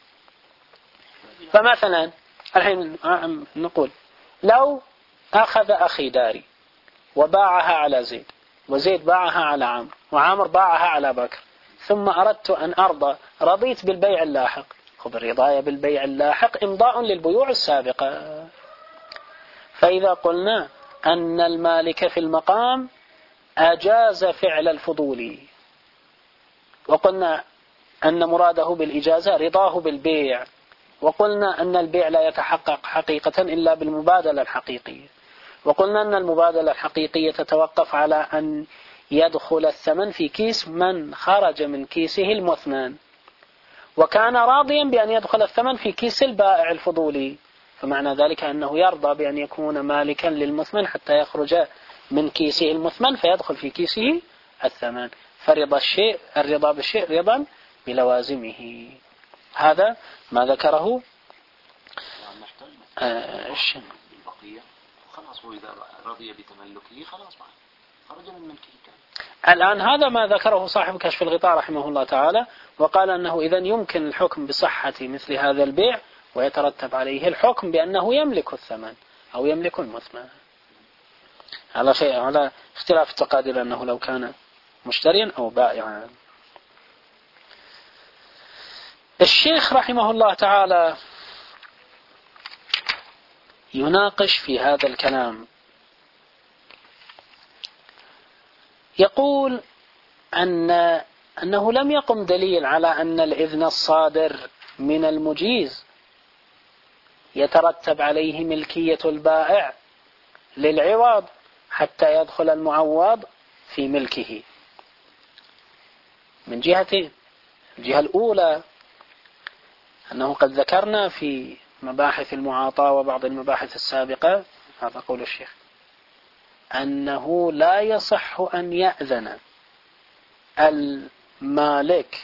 فمثلا الحين نقول لو أخذ أخي داري وباعها على زيد، وزيد باعها على عمرو، وعمر باعها على بكر، ثم أردت أن أرضى، رضيت بالبيع اللاحق. خذ الرضاية بالبيع اللاحق إمضاء للبيوع السابقة. فإذا قلنا أن المالك في المقام أجاز فعل الفضولي، وقلنا أن مراده بالإجازة رضاه بالبيع، وقلنا أن البيع لا يتحقق حقيقة إلا بالمبادلة الحقيقية، وقلنا أن المبادلة الحقيقية تتوقف على أن يدخل الثمن في كيس من خرج من كيسه المثمن، وكان راضيا بأن يدخل الثمن في كيس البائع الفضولي، فمعنى ذلك أنه يرضى بأن يكون مالكا للمثمن حتى يخرج من كيسه المثمن فيدخل في كيسه الثمن. فرضا الشيء الرضا بالشيء رضا بلوازمه. هذا ما ذكره آه البقية. خلاص هو إذا رضي بتملكه خلاص معه خرج من ملكه كان. الآن هذا ما ذكره صاحب كشف الغطاء رحمه الله تعالى، وقال أنه إذن يمكن الحكم بصحة مثل هذا البيع ويترتب عليه الحكم بأنه يملك الثمن أو يملك المثمن، على شيء على اختلاف التقادير أنه لو كان مشتريا أو بائعا. الشيخ رحمه الله تعالى يناقش في هذا الكلام، يقول أن أنه لم يقم دليل على أن الإذن الصادر من المجيز يترتب عليه ملكية البائع للعوض حتى يدخل المعوض في ملكه، من جهتين. الجهة الأولى أنه قد ذكرنا في مباحث المعاطاة وبعض المباحث السابقة، هذا قول الشيخ، أنه لا يصح أن يأذن المالك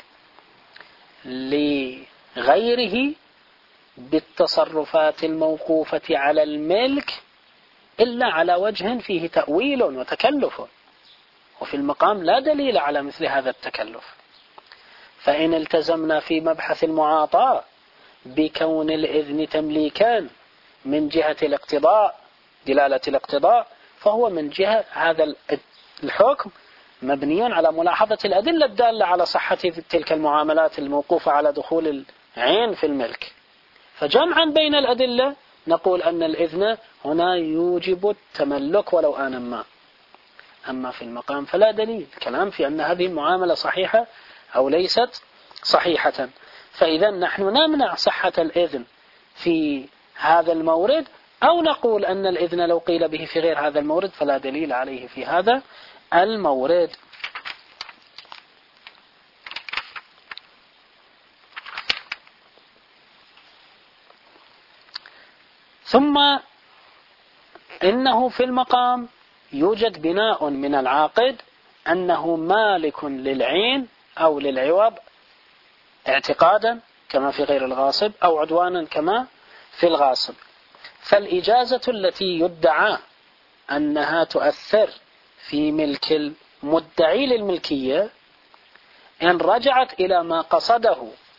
لغيره بالتصرفات الموقوفة على الملك إلا على وجه فيه تأويل وتكلف، وفي المقام لا دليل على مثل هذا التكلف. فإن التزمنا في مبحث المعاطاة بكون الإذن تمليكان من جهة الاقتضاء دلالة الاقتضاء، فهو من جهة هذا الحكم مبني على ملاحظة الأدلة الدالة على صحة تلك المعاملات الموقوفة على دخول العين في الملك. فجمعا بين الأدلة نقول أن الإذن هنا يوجب التملك ولو آنا ما. أما في المقام فلا دليل كلام في أن هذه المعاملة صحيحة أو ليست صحيحة. فإذا نحن نمنع صحة الإذن في هذا المورد، أو نقول أن الإذن لو قيل به في غير هذا المورد فلا دليل عليه في هذا المورد. ثم إنه في المقام يوجد بناء من العاقد أنه مالك للعين أو للعوض اعتقادا كما في غير الغاصب، أو عدوانا كما في الغاصب. فالإجازة التي يدعى أنها تؤثر في ملك المدعي للملكية إن رجعت إلى ما قصده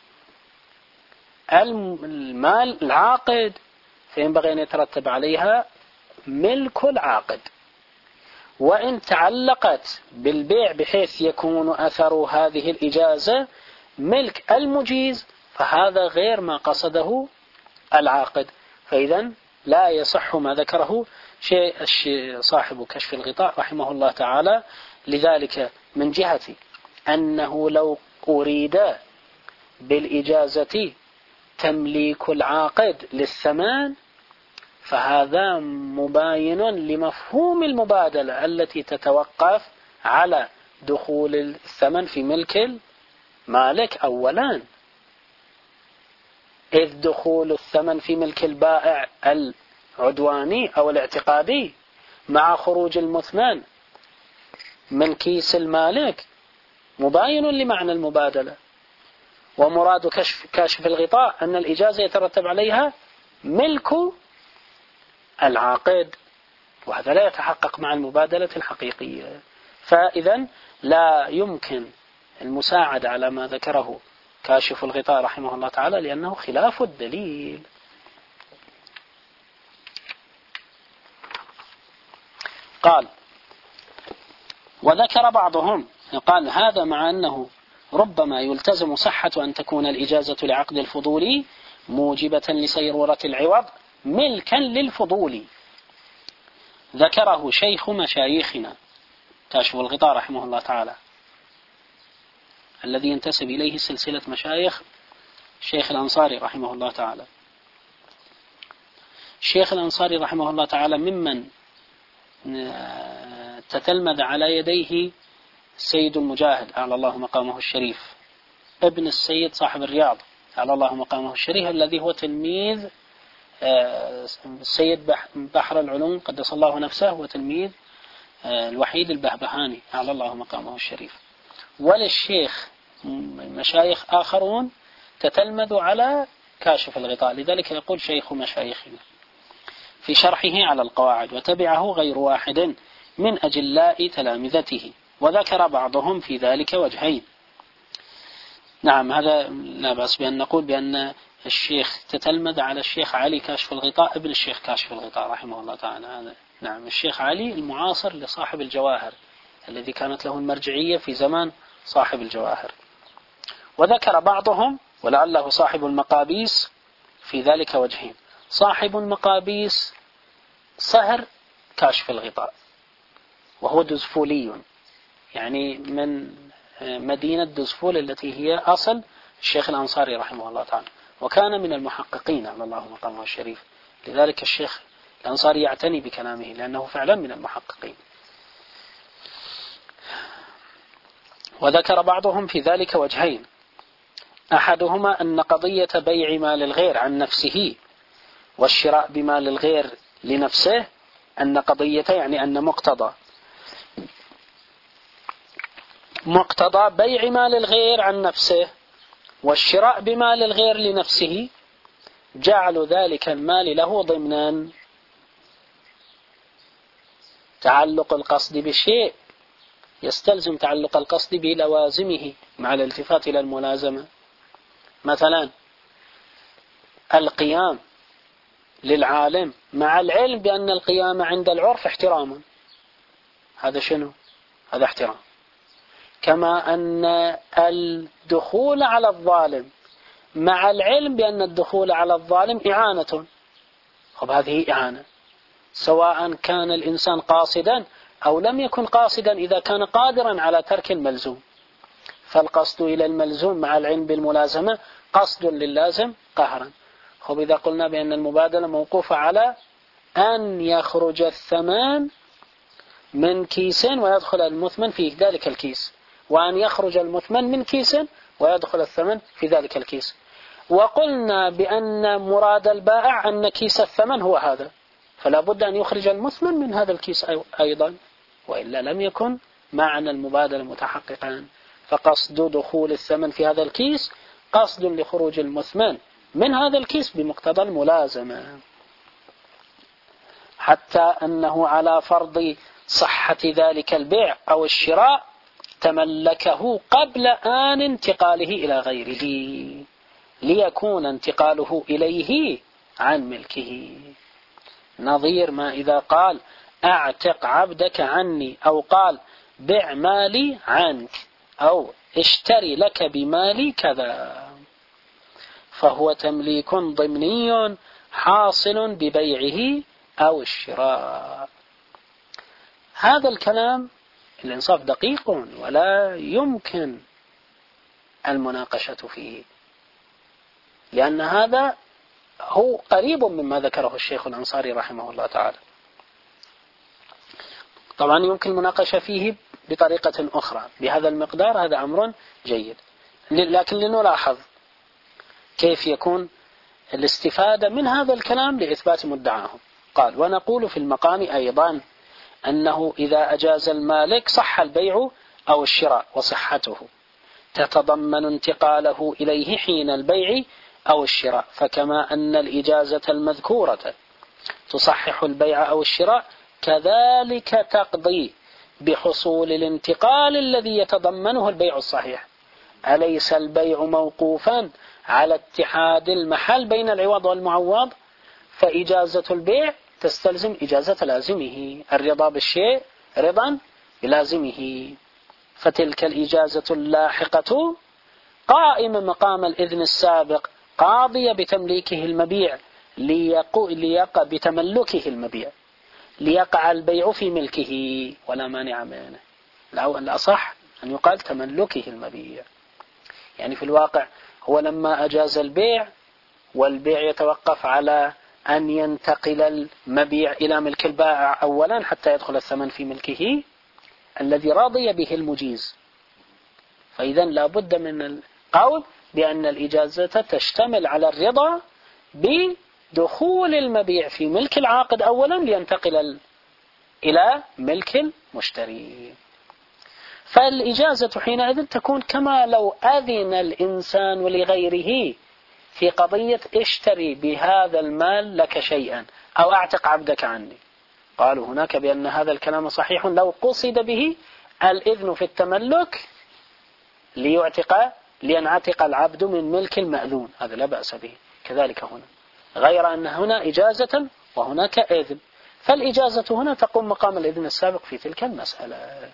المال العاقد فينبغي أن يترتب عليها ملك العاقد. وإن تعلقت بالبيع بحيث يكون أثر هذه الإجازة ملك المجيز فهذا غير ما قصده العاقد. فإذا لا يصح ما ذكره شيء صاحب كشف الغطاء رحمه الله تعالى. لذلك من جهة أنه لو أريد بالإجازة تمليك العاقد للثمان فهذا مباين لمفهوم المبادلة التي تتوقف على دخول الثمن في ملك المالك أولا، إذ دخول الثمن في ملك البائع العدواني أو الاعتقادي مع خروج المثمن من كيس المالك مباين لمعنى المبادلة. ومراد كشف, كاشف الغطاء أن الإجازة يترتب عليها ملك العاقد، وهذا لا يتحقق مع المبادلة الحقيقية. فإذا لا يمكن المساعدة على ما ذكره كاشف الغطاء رحمه الله تعالى لأنه خلاف الدليل. قال وذكر بعضهم قال هذا مع أنه ربما يلتزم صحة أن تكون الإجازة لعقد الفضول موجبة لصيرورة العوض ملكا للفضول. ذكره شيخ مشايخنا كاشف الغطاء رحمه الله تعالى الذي ينتسب إليه سلسلة مشايخ الشيخ الأنصاري رحمه الله تعالى. الشيخ الأنصاري رحمه الله تعالى ممن تتلمذ على يديه السيد المجاهد أعلى الله مقامه الشريف ابن السيد صاحب الرياض أعلى الله مقامه الشريف الذي هو تلميذ السيد بحر العلوم قدس الله نفسه وتلميذ الوحيد البهبهاني أعلى الله مقامه الشريف. وللشيخ مشايخ آخرون تتلمذ على كاشف الغطاء. لذلك يقول شيخ مشايخنا في شرحه على القواعد وتبعه غير واحد من أجلاء تلامذته. وذكر بعضهم في ذلك وجهين. نعم هذا لا بأس بأن نقول بأن الشيخ تتلمذ على الشيخ علي كاشف الغطاء ابن الشيخ كاشف الغطاء رحمه الله تعالى. هذا نعم الشيخ علي المعاصر لصاحب الجواهر الذي كانت له المرجعية في زمان صاحب الجواهر. وذكر بعضهم ولعله صاحب المقابيس في ذلك وجهين. صاحب المقابيس صهر كاشف الغطاء وهو دزفولي يعني من مدينة دزفول التي هي أصل الشيخ الأنصاري رحمه الله تعالى وكان من المحققين على الله مقامه الشريف. لذلك الشيخ الأنصاري يعتني بكلامه لأنه فعلا من المحققين. وذكر بعضهم في ذلك وجهين. أحدهما أن قضية بيع مال الغير عن نفسه والشراء بمال الغير لنفسه أن قضية يعني أن مقتضى مقتضى بيع مال الغير عن نفسه والشراء بمال الغير لنفسه جعل ذلك المال له ضمنا تعلق القصد بالشيء يستلزم تعلق القصد بلوازمه مع الالتفات إلى الملازمة. مثلا القيام للعالم مع العلم بأن القيام عند العرف احتراما، هذا شنو؟ هذا احترام. كما أن الدخول على الظالم مع العلم بأن الدخول على الظالم إعانة، طب هذه إعانة سواء كان الإنسان قاصدا أو لم يكن قاصدا إذا كان قادرا على ترك الملزوم. فالقصد إلى الملزوم مع العلم بالملازمة قصد للازم قهرا. خب إذا قلنا بأن المبادلة موقوفة على أن يخرج الثمن من كيس ويدخل المثمن في ذلك الكيس، وأن يخرج المثمن من كيس ويدخل الثمن في ذلك الكيس، وقلنا بأن مراد البائع أن كيس الثمن هو هذا، فلا بد أن يخرج المثمن من هذا الكيس أيضا، وإلا لم يكن معنى المبادلة متحققا. فقصد دخول الثمن في هذا الكيس قصد لخروج المثمن من هذا الكيس بمقتضى الملازمة، حتى أنه على فرض صحة ذلك البيع أو الشراء تملكه قبل آن انتقاله إلى غيره ليكون انتقاله إليه عن ملكه. نظير ما إذا قال أعتق عبدك عني، أو قال بع مالي عنك، أو اشتري لك بمالي كذا، فهو تمليك ضمني حاصل ببيعه أو الشراء. هذا الكلام الإنصاف دقيق ولا يمكن المناقشة فيه، لأن هذا هو قريب مما ذكره الشيخ الأنصاري رحمه الله تعالى. طبعا يمكن المناقشة فيه بطريقة أخرى بهذا المقدار، هذا أمر جيد، لكن لنلاحظ كيف يكون الاستفادة من هذا الكلام لإثبات مدعاهم. قال ونقول في المقام أيضا أنه إذا أجاز المالك صح البيع أو الشراء، وصحته تتضمن انتقاله إليه حين البيع أو الشراء، فكما أن الإجازة المذكورة تصحح البيع أو الشراء كذلك تقضي بحصول الانتقال الذي يتضمنه البيع الصحيح. أليس البيع موقوفا على اتحاد المحل بين العوض والمعوض؟ فإجازة البيع تستلزم إجازة لازمه، الرضا بالشيء رضا بلازمه، فتلك الإجازة اللاحقة قائمة مقام الإذن السابق قاضية بتمليكه المبيع ليقع بتملكه المبيع ليقع البيع في ملكه ولا مانع منه. الأصح أن يقال تملكه المبيع، يعني في الواقع هو لما أجاز البيع والبيع يتوقف على أن ينتقل المبيع إلى ملك البائع أولا حتى يدخل الثمن في ملكه الذي راضي به المجيز. فإذا لا بد من القول بأن الإجازة تشتمل على الرضا بدخول المبيع في ملك العاقد أولا لينتقل إلى ملك المشتري. فالإجازة حينئذ تكون كما لو أذن الإنسان لغيره في قضية اشتري بهذا المال لك شيئا أو أعتق عبدك عني. قالوا هناك بأن هذا الكلام صحيح لو قصد به الإذن في التملك ليعتق لينعتق العبد من ملك المأذون، هذا لا بأس به. كذلك هنا، غير أن هنا إجازة وهناك إذن، فالإجازة هنا تقوم مقام الإذن السابق في تلك المسألة.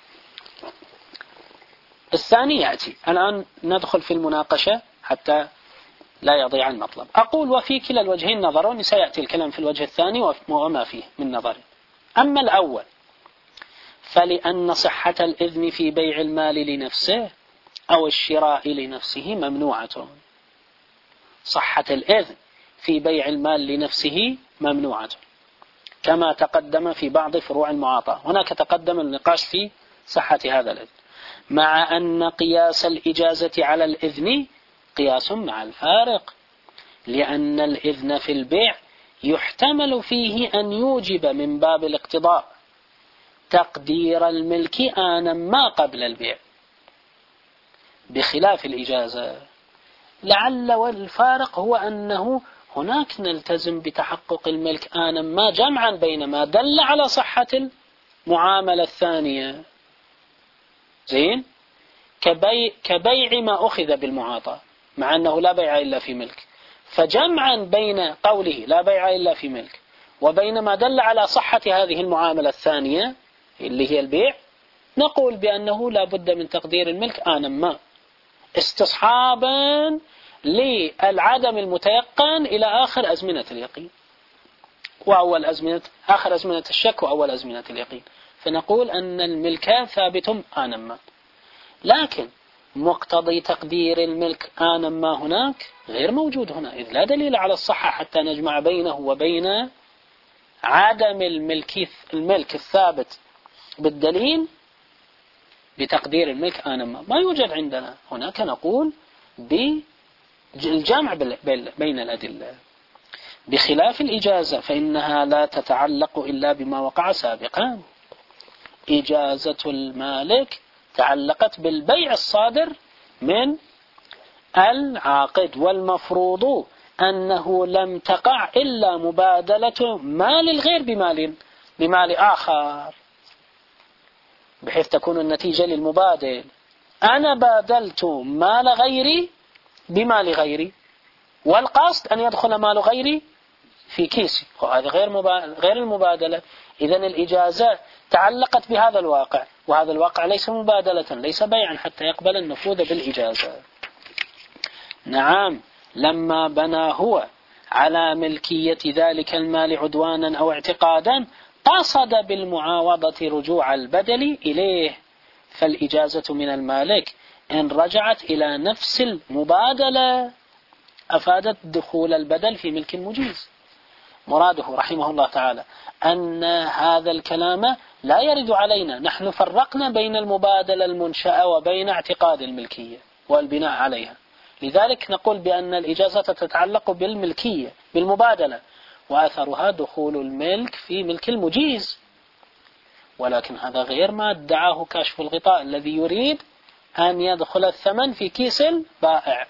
الثاني يأتي الآن، ندخل في المناقشة حتى لا يضيع المطلب. أقول وفي كلا الوجهين نظر، سيأتي الكلام في الوجه الثاني وما فيه من نظر. أما الأول فلأن صحة الإذن في بيع المال لنفسه أو الشراء لنفسه ممنوعة. صحة الإذن في بيع المال لنفسه ممنوعة كما تقدم في بعض فروع المعاطاة. هناك تقدم النقاش في صحة هذا الإذن، مع أن قياس الإجازة على الإذن قياس مع الفارق، لأن الإذن في البيع يحتمل فيه أن يوجب من باب الاقتضاء تقدير الملك آنا ما قبل البيع، بخلاف الإجازة. لعل والفارق هو أنه هناك نلتزم بتحقق الملك آنا ما، جمعا بين ما دل على صحة المعاملة الثانية زين كبيع, كبيع ما أخذ بالمعاطاة، مع أنه لا بيع إلا في ملك، فجمعا بين قوله لا بيع إلا في ملك وبين ما دل على صحة هذه المعاملة الثانية اللي هي البيع، نقول بأنه لا بد من تقدير الملك آنا ما، استصحابا للعدم المتيقن إلى آخر أزمنة اليقين وأول أزمنة آخر أزمنة الشك وأول أزمنة اليقين، فنقول أن الملك ثابت آنا ما. لكن مقتضي تقدير الملك آنا ما هناك غير موجود هنا، إذ لا دليل على الصحة حتى نجمع بينه وبين عدم الملك الملك الثابت بالدليل بتقدير الملك آنا ما، ما يوجد عندنا هناك. نقول بالجمع بين الأدلة، بخلاف الإجازة فإنها لا تتعلق إلا بما وقع سابقا. إجازة المالك تعلقت بالبيع الصادر من العاقد، والمفروض أنه لم تقع إلا مبادلة مال الغير بمال بمال آخر، بحيث تكون النتيجة للمبادل أنا بادلت مال غيري بمال غيري، والقصد أن يدخل مال غيري في كيسي، وهذا غير غير المبادلة. إذن الإجازة تعلقت بهذا الواقع، وهذا الواقع ليس مبادلة ليس بيعا حتى يقبل النفوذ بالإجازة. نعم، لما بنى هو على ملكية ذلك المال عدوانا أو اعتقادا قصد بالمعاوضة رجوع البدل إليه، فالإجازة من المالك إن رجعت إلى نفس المبادلة أفادت دخول البدل في ملك المجيز. مراده رحمه الله تعالى أن هذا الكلام لا يرد علينا، نحن فرقنا بين المبادلة المنشأة وبين اعتقاد الملكية والبناء عليها، لذلك نقول بأن الإجازة تتعلق بالملكية بالمبادلة وأثرها دخول الملك في ملك المجيز، ولكن هذا غير ما ادعاه كاشف الغطاء الذي يريد أن يدخل الثمن في كيس البائع.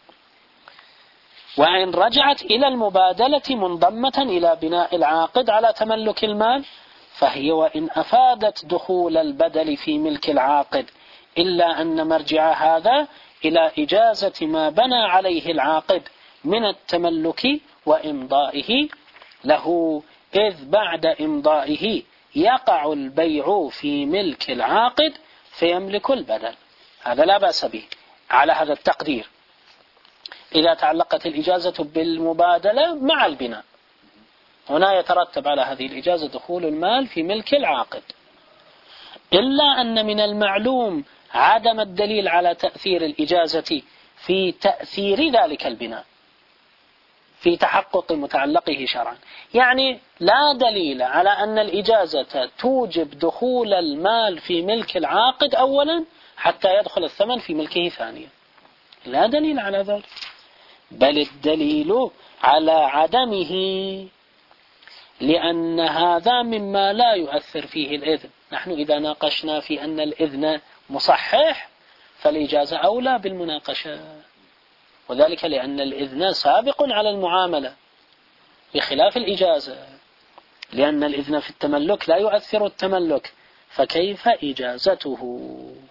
وإن رجعت إلى المبادلة منضمة إلى بناء العاقد على تملك المال فهي وإن أفادت دخول البدل في ملك العاقد إلا أن مرجع هذا إلى إجازة ما بنى عليه العاقد من التملك وإمضائه له، إذ بعد إمضائه يقع البيع في ملك العاقد فيملك البدل. هذا لا بأس به على هذا التقدير إذا تعلقت الإجازة بالمبادلة مع البناء، هنا يترتب على هذه الإجازة دخول المال في ملك العاقد، إلا أن من المعلوم عدم الدليل على تأثير الإجازة في تأثير ذلك البناء في تحقق متعلقه شرعا، يعني لا دليل على أن الإجازة توجب دخول المال في ملك العاقد أولا حتى يدخل الثمن في ملكه ثانيا، لا دليل على ذلك، بل الدليل على عدمه، لأن هذا مما لا يؤثر فيه الإذن. نحن إذا ناقشنا في أن الإذن مصحح فالإجازة أولى بالمناقشة، وذلك لأن الإذن سابق على المعاملة بخلاف الإجازة، لأن الإذن في التملك لا يؤثر التملك، فكيف إجازته؟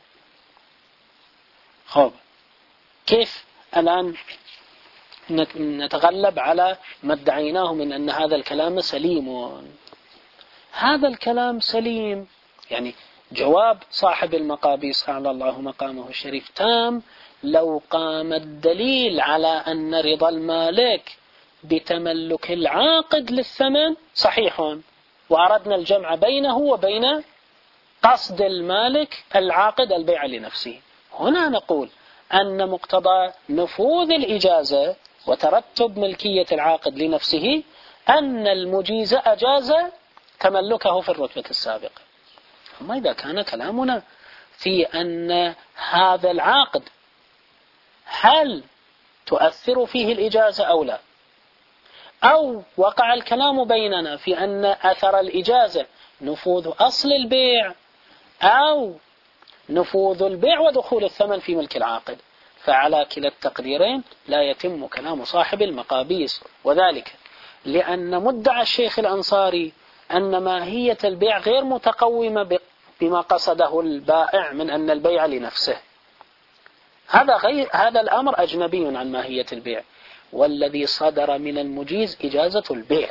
خب كيف الآن نتغلب على ما ادعيناه من أن هذا الكلام سليم؟ هذا الكلام سليم، يعني جواب صاحب المقابيس أعلى الله مقامه الشريف تام لو قام الدليل على أن رضا المالك بتملك العاقد للثمن صحيح، وأردنا الجمع بينه وبين قصد المالك العاقد البيع لنفسه، هنا نقول أن مقتضى نفوذ الإجازة وترتب ملكية العاقد لنفسه أن المجيز أجاز تملكه في الرتبة السابقة. أما إذا كان كلامنا في أن هذا العقد هل تؤثر فيه الإجازة أو لا، أو وقع الكلام بيننا في أن أثر الإجازة نفوذ أصل البيع أو نفوذ البيع ودخول الثمن في ملك العاقد، فعلى كلا التقديرين لا يتم كلام صاحب المقابيس، وذلك لأن مدعى الشيخ الأنصاري أن ماهية البيع غير متقومة بما قصده البائع من أن البيع لنفسه، هذا غير هذا الأمر أجنبي عن ماهية البيع، والذي صدر من المجيز إجازة البيع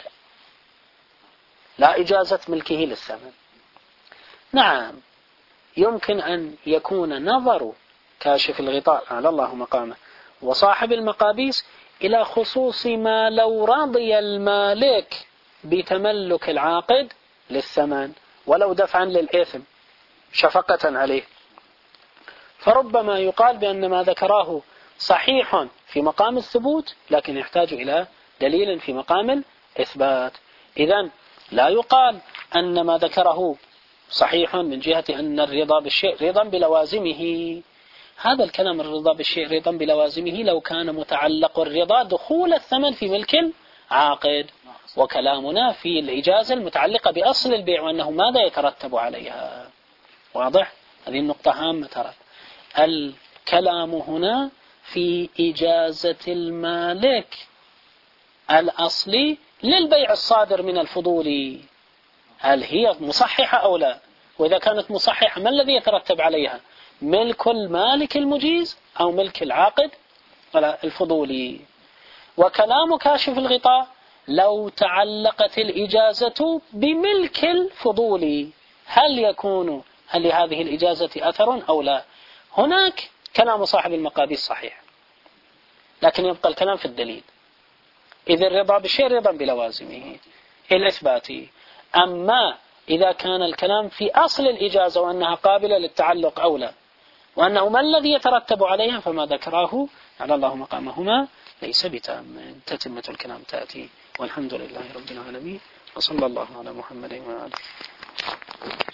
لا إجازة ملكه للثمن. نعم يمكن أن يكون نظر كاشف الغطاء على الله مقامه وصاحب المقابيس إلى خصوص ما لو رضي المالك بتملك العاقد للثمن ولو دفعا للإثم شفقة عليه، فربما يقال بأن ما ذكراه صحيح في مقام الثبوت لكن يحتاج إلى دليل في مقام الإثبات. إذن لا يقال أن ما ذكره صحيح من جهة أن الرضا بالشيء رضا بلوازمه. هذا الكلام الرضا بالشيء رضا بلوازمه لو كان متعلق الرضا دخول الثمن في ملك العاقد، وكلامنا في الإجازة المتعلقة بأصل البيع وأنه ماذا يترتب عليها. واضح؟ هذه النقطة هامة ترى. الكلام هنا في إجازة المالك الأصلي للبيع الصادر من الفضول، هل هي مصححة أو لا؟ وإذا كانت مصححة ما الذي يترتب عليها؟ ملك المالك المجيز أو ملك العاقد الفضولي. وكلام كاشف الغطاء لو تعلقت الإجازة بملك الفضولي هل يكون هل لهذه الإجازة أثر أو لا؟ هناك كلام صاحب المقابيس صحيح، لكن يبقى الكلام في الدليل. إذا الرضا بالشيء رضا بلوازمه الإثباتي. أما إذا كان الكلام في أصل الإجازة وأنها قابلة للتعلق أو لا وأنه ما الذي يترتب عليها فما ذكراه على الله مقامهما ليس بتام. تتمة الكلام تأتي، والحمد لله رب العالمين، وصلى الله على محمد وعلى آله.